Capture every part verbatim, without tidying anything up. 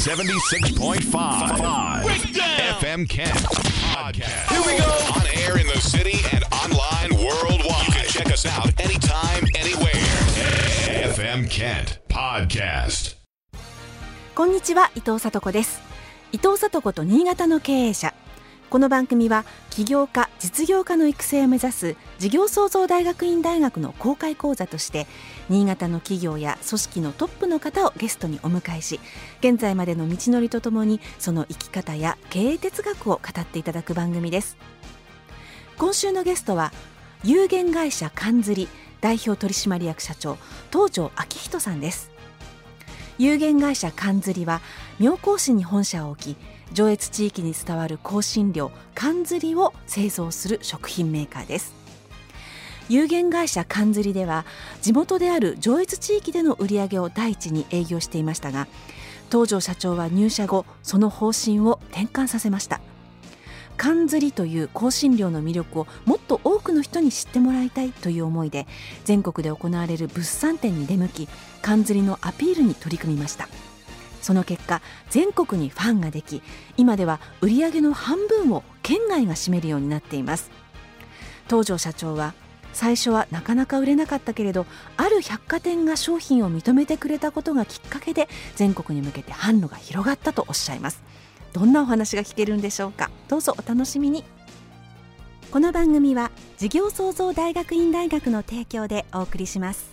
seventy-six point fiveエフエム Kent Podcast. Here we go. On air in the city and online worldwide. You can check us out anytime, anywhere. エフエム Kent Podcast. こんにちは、伊藤聡子です。伊藤聡子と新潟の経営者。この番組は起業家、実業家の育成を目指す事業創造大学院大学の公開講座として、新潟の企業や組織のトップの方をゲストにお迎えし、現在までの道のりとともにその生き方や経営哲学を語っていただく番組です。今週のゲストは有限会社かんずり代表取締役社長、東條昭人さんです。有限会社かんずりは妙高市に本社を置き、上越地域に伝わる香辛料かんずりを製造する食品メーカーです。有限会社かんずりでは地元である上越地域での売り上げを第一に営業していましたが、東條社長は入社後その方針を転換させました。かんずりという香辛料の魅力をもっと多くの人に知ってもらいたいという思いで、全国で行われる物産展に出向き、かんずりのアピールに取り組みました。その結果、全国にファンができ、今では売上の半分を県外が占めるようになっています。東條社長は、最初はなかなか売れなかったけれど、ある百貨店が商品を認めてくれたことがきっかけで全国に向けて販路が広がったとおっしゃいます。どんなお話が聞けるんでしょうか。どうぞお楽しみに。この番組は事業創造大学院大学の提供でお送りします。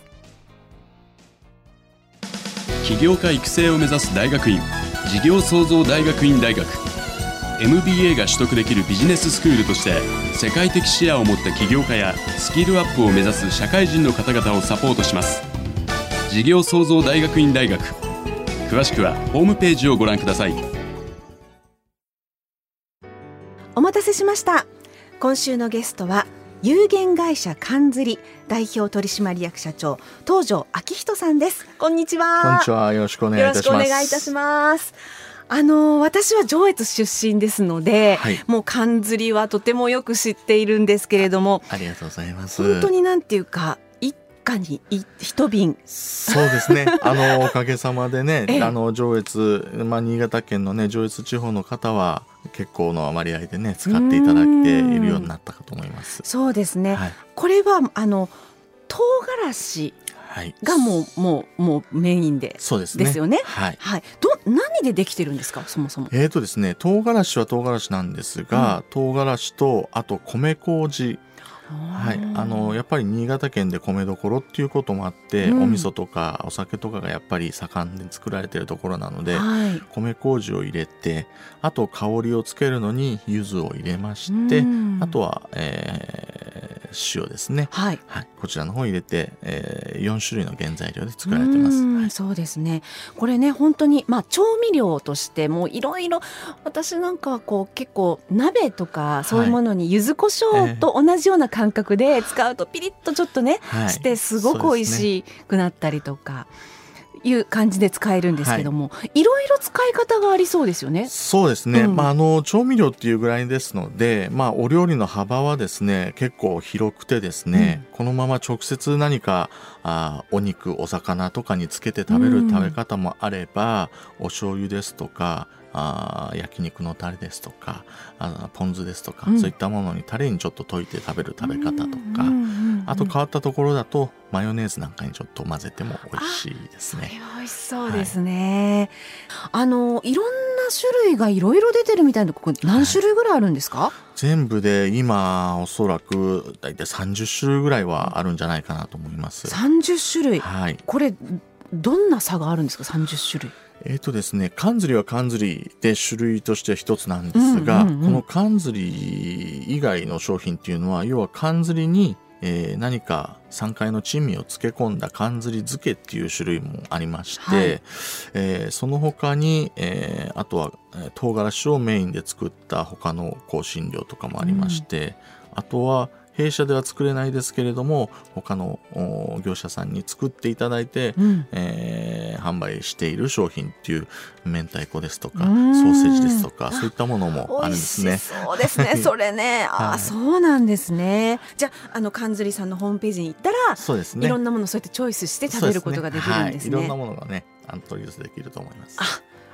起業家育成を目指す大学院、事業創造大学院大学。 エムビーエー が取得できるビジネススクールとして、世界的視野を持った起業家やスキルアップを目指す社会人の方々をサポートします。事業創造大学院大学、詳しくはホームページをご覧ください。 お待たせしました。今週のゲストは有限会社かんずり代表取締役社長、東條昭人さんです。こんにちは。 こんにちは。よろしくお願いいたします。 よろしくお願いいたします。あの私は上越出身ですので、はい、もうかんずりはとてもよく知っているんですけれども、 あ, ありがとうございます。 本当になんていうか、一家に一瓶。 そうですね。あのおかげさまでね、あの上越、まあ、新潟県のね上越地方の方は結構の割合でね使っていただいているようになったかと思います。 そうですね、はい、これはあの唐辛子がもう、もう、もうメインで、そうですね、ですよね。はいはい、ど何でできてるんですか、そもそも。 えーとですね、唐辛子は唐辛子なんですが、うん、唐辛子とあと米麹、はい、あのやっぱり新潟県で米どころっていうこともあって、うん、お味噌とかお酒とかがやっぱり盛んで作られているところなので、はい、米麹を入れて、あと香りをつけるのに柚子を入れまして、うん、あとは、えー、塩ですね、はいはい、こちらの方を入れて、えー、よん種類の原材料で作られてます。 うん、 はい、 そうですね。これね、本当に、まあ、調味料としてもいろいろ、私なんかはこう結構鍋とかそういうものに柚子胡椒と同じような感覚で使うとピリッとちょっとね、はい、してすごく美味しくなったりとかいう感じで使えるんですけども、はい、いろいろ使い方がありそうですよね。 そうですね、うん、まあ、あの調味料っていうぐらいですので、まあ、お料理の幅はですね結構広くてですね、うん、このまま直接何かあお肉お魚とかにつけて食べる食べ方もあれば、うん、お醤油ですとかあ焼肉のタレですとかあポン酢ですとか、うん、そういったものにタレにちょっと溶いて食べる食べ方とか、あと変わったところだとマヨネーズなんかにちょっと混ぜても美味しいですね。 それは美味しそうですね。はい、あのいろんな種類がいろいろ出てるみたいな、ここ何種類ぐらいあるんですか？はい、 全部で今おそらくだいたいさんじゅっ種類ぐらいはあるんじゃないかなと思います。 さんじゅっ種類、 はい、これどんな差があるんですか？さんじゅっ種類。 えーとですね、かんずりはかんずりで種類としては一つなんですが、うんうんうん、このかんずり以外の商品っていうのは、要はかんずりに、えー、何かさんかいの珍味を漬け込んだかんずり漬けっていう種類もありまして、はい、えー、その他に、えー、あとは唐辛子をメインで作った他の香辛料とかもありまして、うん、あとは弊社では作れないですけれども他の業者さんに作っていただいて、うん、えー、販売している商品っていう明太子ですとかソーセージですとかそういったものもあるんですね。 そうですねそれね、あ、はい、そうなんですね。じゃあ、あのかんずりさんのホームページに行ったらそうです、ね、いろんなものをそうやってチョイスして食べることができるんですね。 はい、いろんなものがねあの取り寄せできると思います。 あ、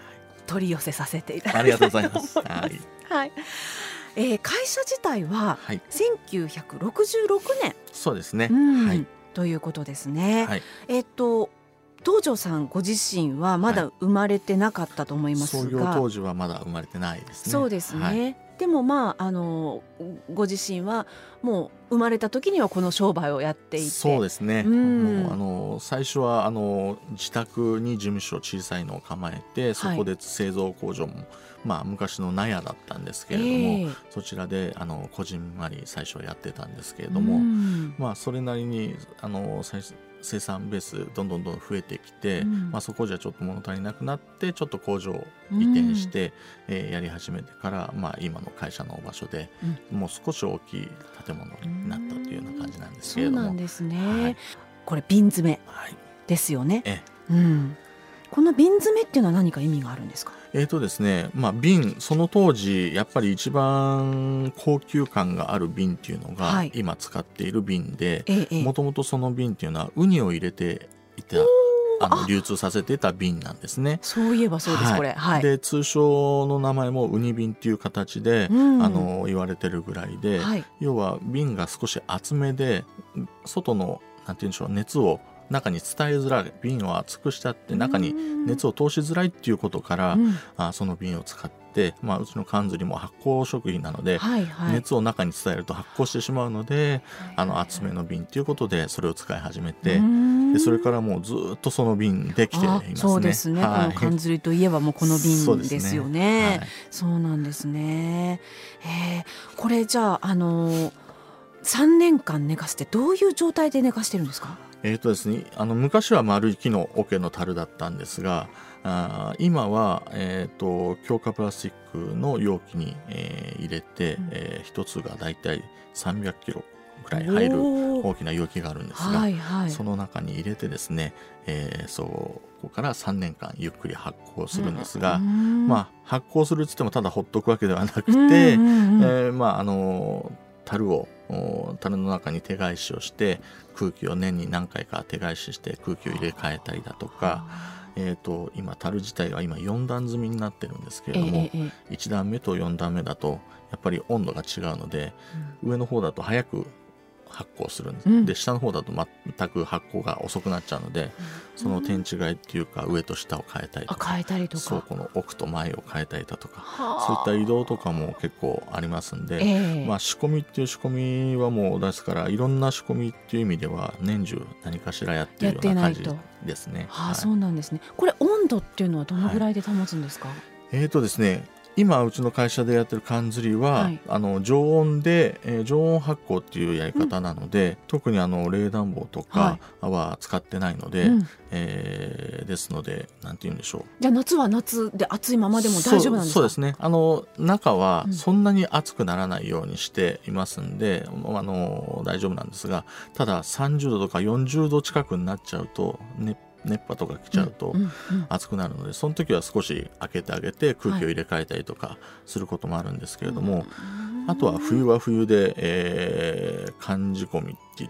取り寄せさせていただきます。 ありがとうございます。はい、 はいえー、会社自体ははい、 せんきゅうひゃくろくじゅうろくねん、 そうですね、 うんはい、 ということですね。 はい、 えっと東條さんご自身はまだ生まれてなかったと思いますが、 創業当時はまだ生まれてないですね。 そうですね、 はい、 でもまああのご自身はもう生まれた時にはこの商売をやっていて、 そうですね、 うんもうあの最初はあの自宅に事務所小さいのを構えて、そこで製造工場も、まあ、昔の納屋だったんですけれども、 えーそちらであのこじんまり最初はやってたんですけれども、 うんまあ、それなりにあの最初生産ベースどんどんどん増えてきて、 うんまあ、そこじゃちょっと物足りなくなってちょっと工場を移転して、えーやり始めてから、まあ、今の会社の場所で、もう少し大きい建物になったというような感じなんですけれども、 そうなんですね、 はい、 これ瓶詰めはい、 ですよね。 えうんこの瓶詰めっていうのは何か意味があるんですか？ えーとですねまあ、瓶、その当時やっぱり一番高級感がある瓶っていうのが、 はい今使っている瓶で、 ええもともとその瓶っていうのはウニを入れていた、あのあ流通させていた瓶なんですね。 そういえばそうです、これ、はい、 で通称の名前もウニ瓶っていう形で、 うんあの言われてるぐらいで、 はい要は瓶が少し厚めで外のなんて言うんでしょう、熱を中に伝えづらい、瓶を厚くしてあって中に熱を通しづらいっていうことから、 うんあその瓶を使って、まあ、うちの缶釣りも発酵食品なので、 はいはい、 熱を中に伝えると発酵してしまうので、あの厚めの瓶ということでそれを使い始めて、でそれからもうずっとその瓶できていますね。 あそうですね、 はい、 この缶釣りといえばもうこの瓶ですよね。そうはい、 なんですね。えー、これじゃあ、あのー、さんねんかん寝かせてどういう状態で寝かしてるんですか？ えーとですね、あの昔は丸い木の桶の樽だったんですが、あ今は、えーと強化プラスチックの容器に、えー入れて、うんえー、一つがだいたいさんびゃくキロぐらい入る大きな容器があるんですが、 はいはい、 その中に入れてですね、えー、そこからさんねんかんゆっくり発酵するんですが、うんまあ、発酵するっつってもただほっとくわけではなくて、うんうんうんえーまああの樽を樽の中に手返しをして空気を年に何回か手返しして空気を入れ替えたりだとか、えー、と今樽自体は今よん段積みになってるんですけれども、ええ、いち段目とよん段目だとやっぱり温度が違うので、うん、上の方だと早く発酵するんです、うん、で下の方だと全く発酵が遅くなっちゃうので、うん、その点違いっていうか上と下を変えたりとか、 変えたりとかそうこの奥と前を変えたりだとか、そういった移動とかも結構ありますんで、 えーまあ、仕込みっていう仕込みはもうですからいろんな仕込みっていう意味では年中何かしらやってるような感じですね。 はあ、そうなんですね。これ温度っていうのはどのぐらいで保つんですか？はい、 えーとですね今うちの会社でやってる缶釣りは、はい、あの常温で、えー、常温発酵っていうやり方なので、うん、特にあの冷暖房とかは使ってないので、はいえー、ですのでなんて言うんでしょう、 じゃあ夏は夏で暑いままでも大丈夫なんですか？ そう、そうですね、あの中はそんなに暑くならないようにしていますんで、うん、あの大丈夫なんですが、たださんじゅうどとかよんじゅうど近くになっちゃうと熱熱波とか来ちゃうと熱くなるので、その時は少し開けてあげて空気を入れ替えたりとかすることもあるんですけれども、はい、あとは冬は冬で、えー、寒仕込みって言って、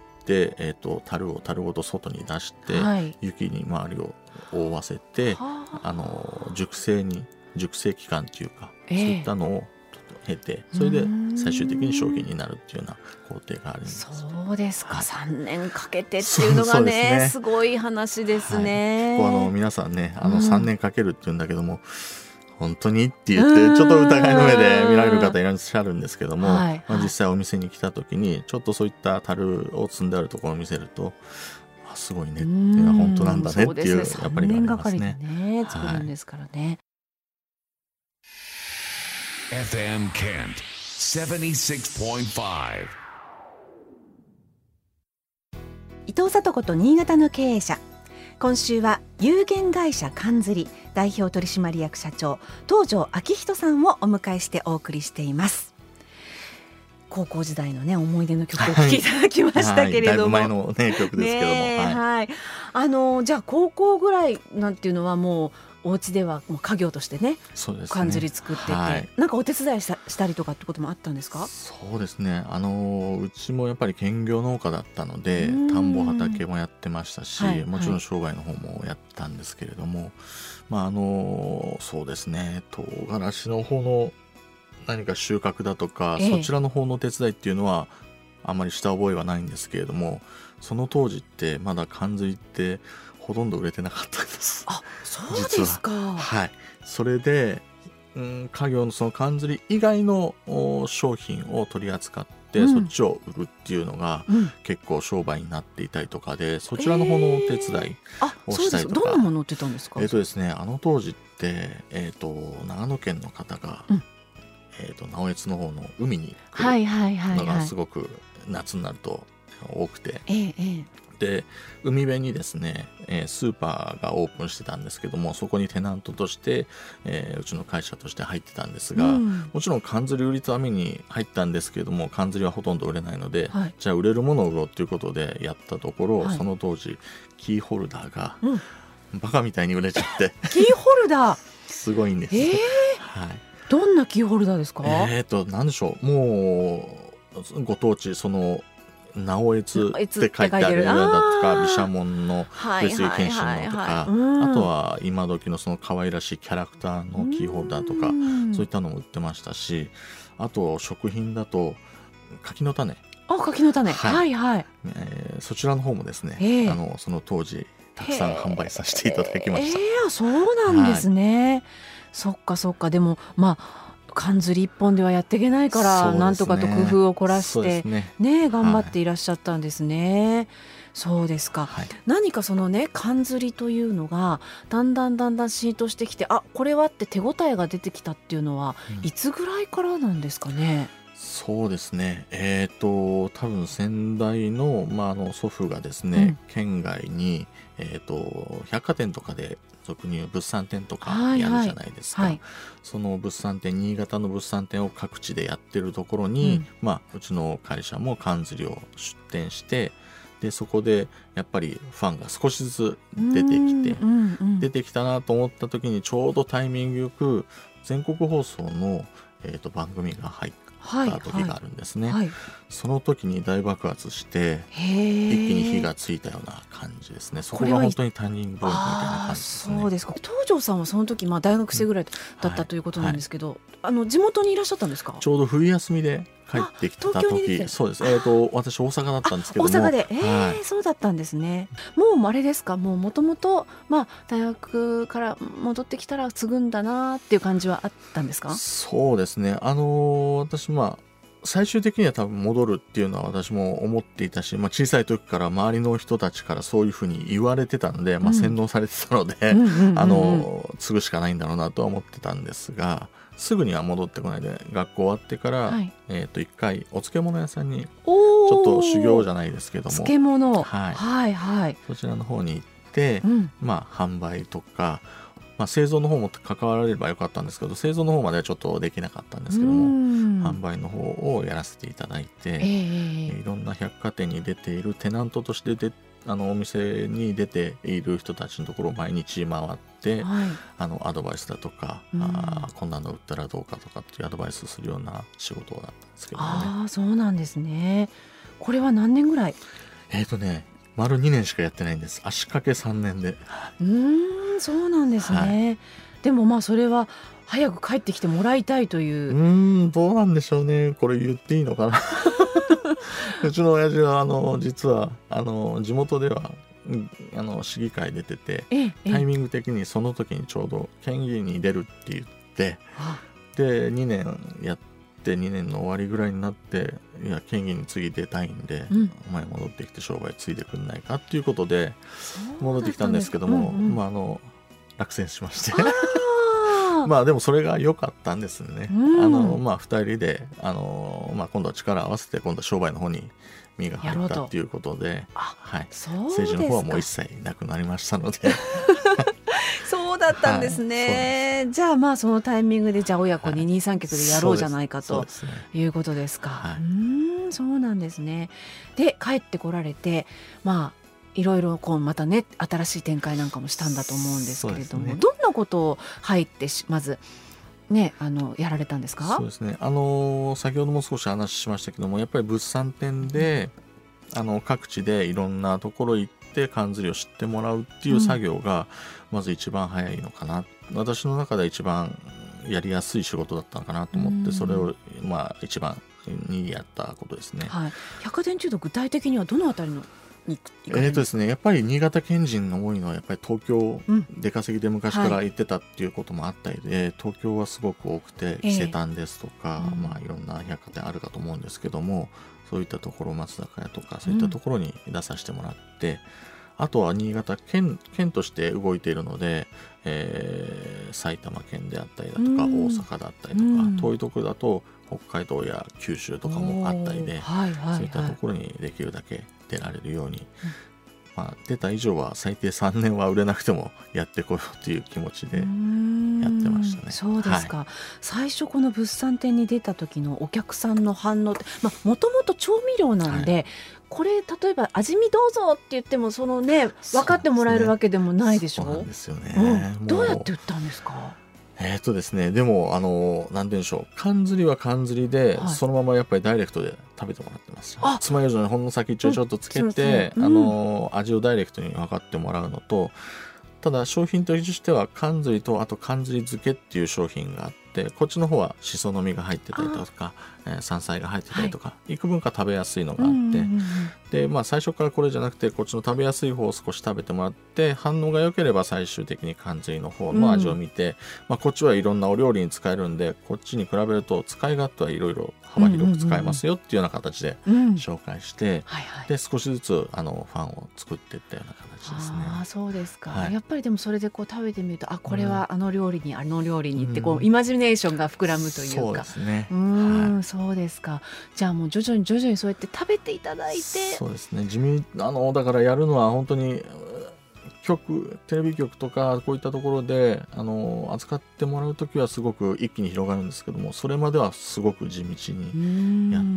えーと、樽を樽ごと外に出して、はい、雪に周りを覆わせて、あの熟成に熟成期間っていうか、えー、そういったのを経て、それで最終的に商品になるっていうような工程があります。 そうですか、はい、さんねんかけてっていうのが ね, ねすごい話ですね。 はい、あの皆さんねあのさんねんかけるっていうんだけども、うん、本当にって言ってちょっと疑いの目で見られる方いらっしゃるんですけども、はい、まあ、実際お店に来た時にちょっとそういった樽を積んであるところを見せると、あすごいねっていうのは本当なんだねっていう、やっぱりありますね。さんねんがかりでね作るんですからね。はい、 エフエム Kent ななじゅうろくてんご伊藤聡子と新潟の経営者、今週は有限会社缶釣代表取締役社長東條昭仁さんをお迎えしてお送りしています。高校時代のね思い出の曲をお聴きいただきましたけれども、 はいはい、だいぶ前の、ね、曲ですけども、 ね、はいはい、あのじゃあ高校ぐらいなんていうのはもうお家ではもう家業としてね、 そうですね、 かんずり作ってて、 はい、 なんかお手伝いした、したりとかってこともあったんですか？ そうですね、あのうちもやっぱり兼業農家だったので、 うん田んぼ畑もやってましたし、 はいもちろん商売の方もやったんですけれども、まああのそうですね、唐辛子の方の何か収穫だとか、 ええ、 そちらの方の手伝いっていうのはあんまりした覚えはないんですけれども、その当時ってまだかんずりってほとんど売れてなかったんです。 あ、そうですか。 はい、それで、うん、家業のそのかんずり以外の商品を取り扱って、うん、そっちを売るっていうのが、うん、結構商売になっていたりとかで、そちらの方のお手伝いをしたりとか、えー、あ、そうです。 どんなもの売ってたんですか？ えーとですね、あの当時って、えーと、長野県の方が、うん、えーと、直江津の方の海に来るのがすごく夏になると多くて、 えーえーで海辺にですね、えー、スーパーがオープンしてたんですけども、そこにテナントとして、えー、うちの会社として入ってたんですが、うん、もちろんかんずり売りために入ったんですけども、かんずりはほとんど売れないので、はい、じゃあ売れるものを売ろうということでやったところ、はい、その当時キーホルダーが、うん、バカみたいに売れちゃってキーホルダーすごいんです、 えーはい、 どんなキーホルダーですか？ えーとなんでしょう、もうご当地、その直江津って書いてあるようだとか、毘沙門の上杉謙信のとか、あとは今時のその可愛らしいキャラクターのキーホルダーとか、そういったのも売ってましたし、あと食品だと柿の種、 あ、柿の種、はい、はいはい、 えー、そちらの方もですね、えー、あのその当時たくさん販売させていただきました。 えーえー、そうなんですね、はい、そっかそっか。でもまあかんずり一本ではやっていけないから、ね、なんとかと工夫を凝らして、ねね、頑張っていらっしゃったんですね、はい、そうですか、はい、何かそのねかんずりというのがだんだんだんだん浸透してきて、あ、これはって手応えが出てきたっていうのは、うん、いつぐらいからなんですかね？ そうですね、えーと多分先代の、まあ、あの祖父がですね、うん、県外に、えーと百貨店とかで俗に言う物産展とかやるじゃないですか、はいはい、その物産展、新潟の物産展を各地でやってるところに、うん、まあ、うちの会社もかんずりを出店して、でそこでやっぱりファンが少しずつ出てきて、うんうん、出てきたなと思った時にちょうどタイミングよく全国放送の、えーと番組が入ってた時があるんですね、はいはい、その時に大爆発して一気に火がついたような感じですね。そこが本当にターニングポイントみたいな感じですね。 そうですか。東條さんはその時、まあ、大学生ぐらいだったということなんですけど、うんはいはい、あの地元にいらっしゃったんですか？ ちょうど冬休みで帰ってきた時、そうです、えーと、私大阪だったんですけども、 大阪で、えーはい、そうだったんですね。もうあれですか、もうもともと大学から戻ってきたら継ぐんだなっていう感じはあったんですか？ そうですね、あのー、私まあ最終的には多分戻るっていうのは私も思っていたし、まあ、小さい時から周りの人たちからそういうふうに言われてたので、まあ、洗脳されてたので、あの継ぐしかないんだろうなとは思ってたんですが、すぐには戻ってこないで、学校終わってから、はい、えー、といっかいお漬物屋さんにちょっと修行じゃないですけども、 漬物、 はいはいはい、 そちらの方に行って、うん、まあ、販売とか、まあ、製造の方も関わられればよかったんですけど、製造の方まではちょっとできなかったんですけども、販売の方をやらせていただいて、えー、いろんな百貨店に出ているテナントとしてであのお店に出ている人たちのところを毎日回って、はい、あのアドバイスだとか、あこんなの売ったらどうかとかっていうアドバイスするような仕事だったんですけどね。 あ、そうなんですね。これは何年ぐらい？ えっとね丸にねんしかやってないんです。足掛けさんねんで。 うーん、そうなんですね、はい、でもまあそれは早く帰ってきてもらいたいという。 うーん、どうなんでしょうね、これ言っていいのかなうちの親父はあの実はあの地元ではあの市議会出てて、タイミング的にその時にちょうど県議に出るって言って、でにねんやってにねんの終わりぐらいになって、いや県議に次出たいんで、うん、お前戻ってきて商売ついてくんないかっていうことで戻ってきたんですけども、うんうん、まあ、あの落選しましてまあでもそれが良かったんですね、うん、あのまあ、ふたりであの、まあ、今度は力を合わせて今度は商売の方に身が入ったっていうことで、はい、政治の方はもう一切なくなりましたのでそうだったんですね、はい、じゃあまあそのタイミングでじゃあ親子二人三脚でやろうじゃないか、はい、ということですか、はい、うーん、そうなんですね。で帰ってこられて、まあいろいろこうまたね新しい展開なんかもしたんだと思うんですけれども、 ね、 どんなことを入ってまずね、あのやられたんですか？ そうですね、あの先ほども少し話しましたけども、やっぱり物産展で、うん、あの各地でいろんなところ行ってかんずりを知ってもらうっていう作業がまず一番早いのかな、うん、私の中では一番やりやすい仕事だったのかなと思って、それをまあ一番にやったことですね。 はい、百貨店中毒具体的にはどのあたりのにえーとですね、やっぱり新潟県人の多いのはやっぱり東京、うん、出稼ぎで昔から行ってたっていうこともあったりで、はい、東京はすごく多くて伊勢丹ですとか、えーまあ、いろんな百貨店あるかと思うんですけども、そういったところ松坂屋とかそういったところに出させてもらって、うん、あとは新潟 県, 県として動いているので、えー、埼玉県であったりだとか、うん、大阪だったりとか、うん、遠いところだと北海道や九州とかもあったりで、はいはいはい、そういったところにできるだけ出られるように、うんまあ、出た以上は最低さんねんは売れなくてもやってこようという気持ちでやってましたね。 そうですか、はい、最初この物産展に出た時のお客さんの反応ってもともと調味料なんで、はい、これ例えば味見どうぞって言ってもそのね分かってもらえるわけでもないでしょ。 そうなんですよね、 うん、どうやって売ったんですか？ えーとですね、でもあのなんて言うんでしょう、かんずりはかんずりで、はい、そのままやっぱりダイレクトで食べてもらってます。爪楊枝にほんの先っちょちょっとつけて、うん、あの味をダイレクトに分かってもらうのと、ただ商品としてはかんずりとあとかんずり漬けっていう商品があって、こっちの方はしその実が入ってたりとか、えー、山菜が入ってたりとか、はい、幾分か食べやすいのがあって、うんうんうん、でまあ、最初からこれじゃなくてこっちの食べやすい方を少し食べてもらって、反応が良ければ最終的にかんずりの方の味を見て、うんまあ、こっちはいろんなお料理に使えるんで、こっちに比べると使い勝手はいろいろ幅広く使えますよっていうような形で紹介して、うんうんうんはいはい、で少しずつあのファンを作っていったような形ですね。 あそうですか、はい、やっぱりでもそれでこう食べてみると、あこれはあの料理に、うん、あの料理にってこう、うん、イマジネーションが膨らむというか。 そうですね、 うん、はい、そうですか。じゃあもう徐々に徐々にそうやって食べていただいて。 そうですね、地味あのだからやるのは本当に局テレビ局とかこういったところであの扱ってもらうときはすごく一気に広がるんですけども、それまではすごく地道にやって、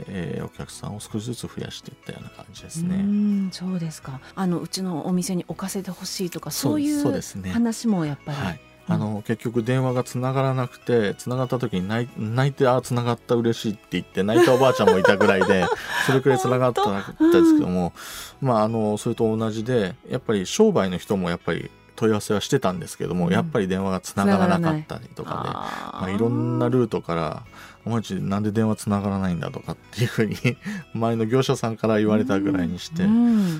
えー、お客さんを少しずつ増やしていったような感じですね。 うんそうですか。あのうちのお店に置かせてほしいとかそういう話もやっぱり、はいあの結局電話がつながらなくて、つながった時に泣い、泣いてあつながった嬉しいって言って泣いたおばあちゃんもいたぐらいでそれくらいつながったんですけども、うん、まああのそれと同じでやっぱり商売の人もやっぱり問い合わせはしてたんですけども、うん、やっぱり電話がつながらなかったりとかで、まあ、いろんなルートからお前ちなんで電話つながらないんだとかっていうふうに前の業者さんから言われたぐらいにして、うん、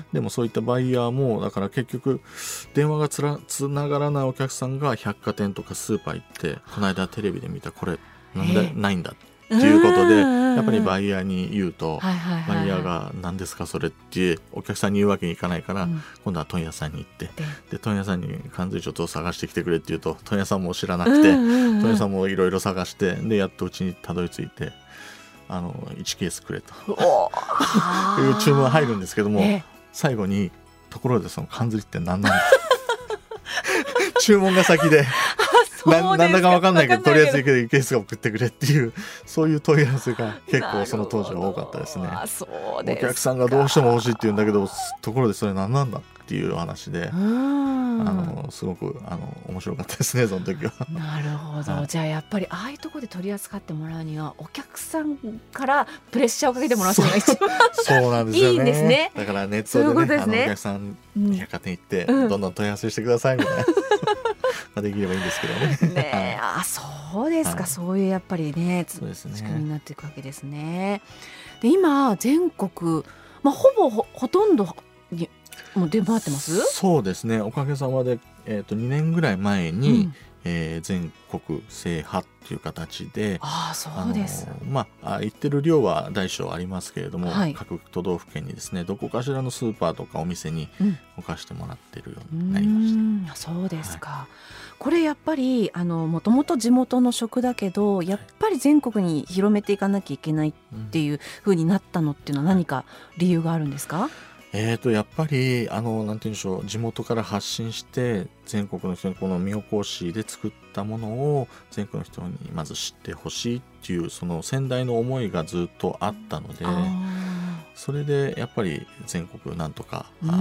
でもそういったバイヤーもだから結局電話がつらつながらないお客さんが百貨店とかスーパー行ってこの間テレビで見たこれなんでないんだっていうことでやっぱりバイヤーに言うと、はいはいはいはい、バイヤーが何ですかそれってお客さんに言うわけにいかないから、うん、今度は問屋さんに行ってで問屋さんにかんずりちょっと探してきてくれって言うと問屋さんも知らなくて、うんうんうん、問屋さんもいろいろ探してでやっとうちにたどり着いてあのいちケースくれという注文が入るんですけども、最後にところでそのかんずりって何なんだ注文が先でな, なんだか分かんないけどとりあえずいケースが送ってくれっていうそういう問い合わせが結構その当時は多かったですね。 そうですか。 お客さんがどうしても欲しいって言うんだけどところでそれ何なんだっていう話であのすごくあの面白かったですねその時は。 なるほど、はい、じゃあやっぱりああいうところで取り扱ってもらうにはお客さんからプレッシャーをかけてもらうのが一番そうなんですよね。 いいんですね。 だからネットで ね, ううで、ね、あのお客さん百貨店行って、うん、どんどん問い合わせしてくださいみたいなできればいいんですけどね。 ねあそうですか、はい、そういうやっぱりねそうですね仕組みになっていくわけですね。で今全国、まあ、ほぼ ほ, ほとんどにもう出回ってます。 そうですね、おかげさまで、えー、とにねんぐらい前に、うんえー、全国制覇っていう形であそうです、 あのまあ、言ってる量は大小ありますけれども、はい、各都道府県にですねどこかしらのスーパーとかお店に置かしてもらってるようになりました、うん、 そうですか、はい、これやっぱりあのもともと地元の食だけどやっぱり全国に広めていかなきゃいけないっていう風になったのっていうのは何か理由があるんですか？ えー、とやっぱりあのなんて言うんでしょう、地元から発信して全国の人にこの妙高市で作ったものを全国の人にまず知ってほしいっていうその先代の思いがずっとあったので、 それでやっぱり全国なんとか、 うん、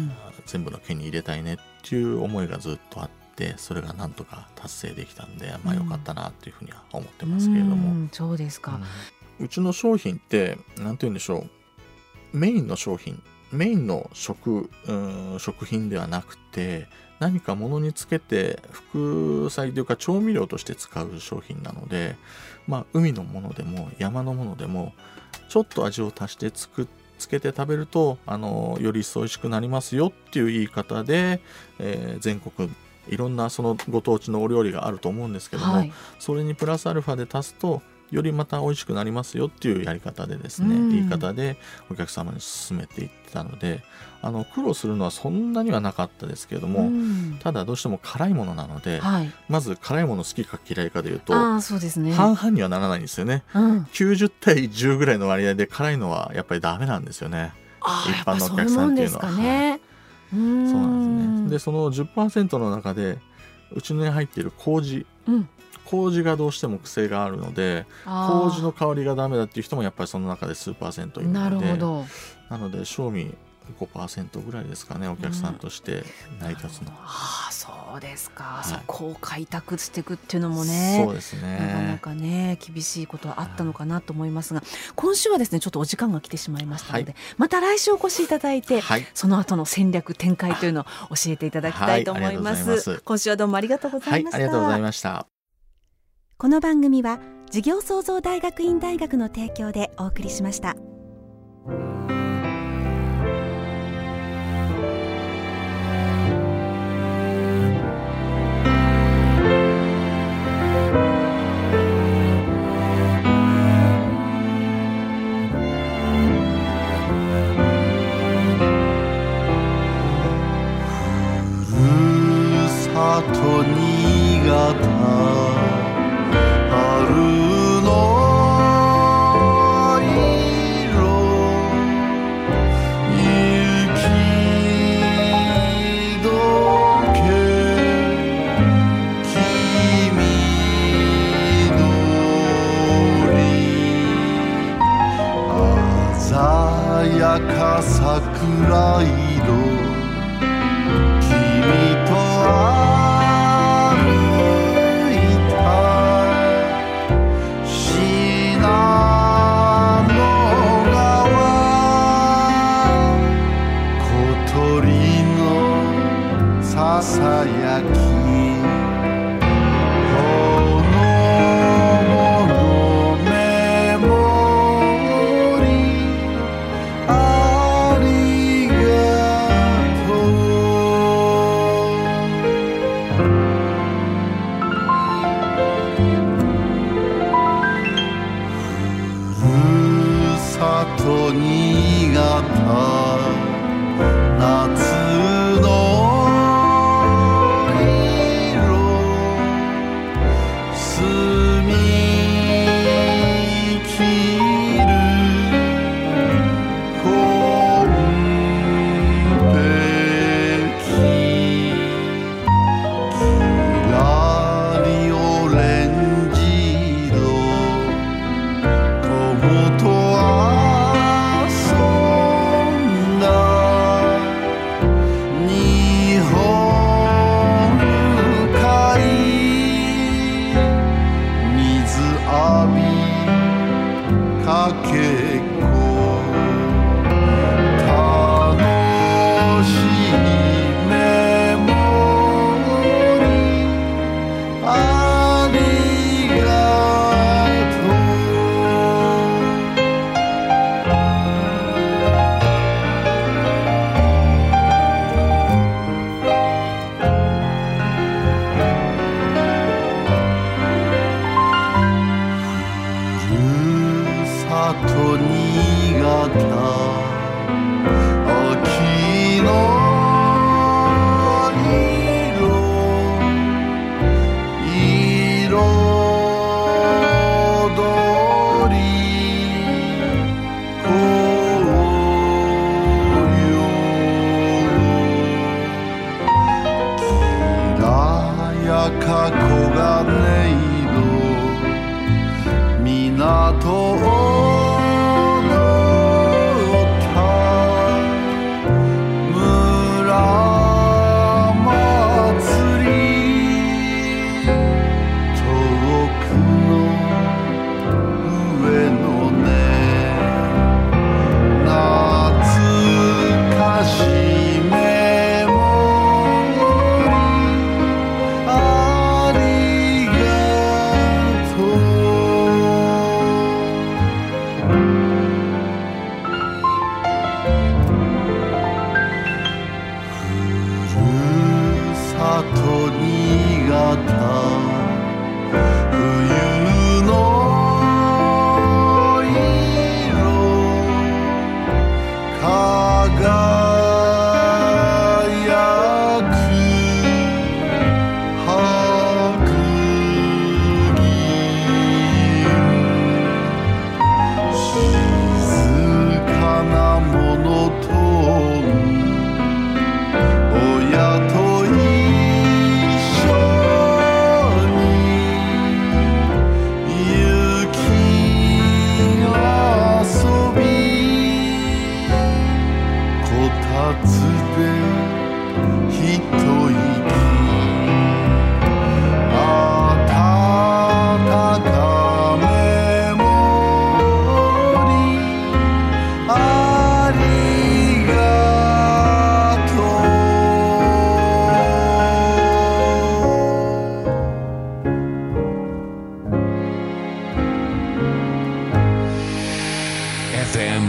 全部の県に入れたいねっていう思いがずっとあって、それがなんとか達成できたんで、まあ良かったなっていうふうには思ってますけれども、 うん、そうですか、 うん、うちの商品ってなんて言うんでしょう、メインの商品、メインの 食, うん食品ではなくて、何か物につけて副菜というか調味料として使う商品なので、まあ、海のものでも山のものでもちょっと味を足してつくつけて食べるとあのより一層美味しくなりますよっていう言い方で、えー、全国いろんなそのご当地のお料理があると思うんですけども、はい、それにプラスアルファで足すとよりまた美味しくなりますよっていうやり方でですね、うん、言い方でお客様に勧めていったので、あの苦労するのはそんなにはなかったですけれども、うん、ただどうしても辛いものなので、はい、まず辛いもの好きか嫌いかでいうと、 あ、そうですね、 半々にはならないんですよね、うん、きゅうじゅうたいじゅうぐらいの割合で辛いのはやっぱりダメなんですよね、一般のお客さんっていうのは。そうなんですね。でその じゅっパーセント の中でうちに入っている麹、うん麹がどうしても癖があるので、麹の香りがダメだっていう人もやっぱりその中で数パーセントいるので、なるほど。なので賞味 ごパーセント ぐらいですかね、お客さんとして成り立つの、うん、あそうですか、はい、そこを開拓していくっていうのもね、 そうですね、 なかなかね厳しいことはあったのかなと思いますが、はい、今週はですねちょっとお時間が来てしまいましたので、はい、また来週お越しいただいて、はい、その後の戦略展開というのを教えていただきたいと思います、はい、ます今週はどうもありがとうございました、 はい、ありがとうございました。 この番組は事業創造大学院大学の提供でお送りしました。 ふるさと新潟赤桜色、君と歩いた信濃川、小鳥のささやき、新潟夏の色、澄み切る紺碧、きらりオレンジ色、友と新潟秋の色、彩り紅葉、きらやか黄金色、港を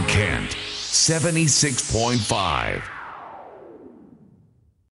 FM Kent seventy-six point five.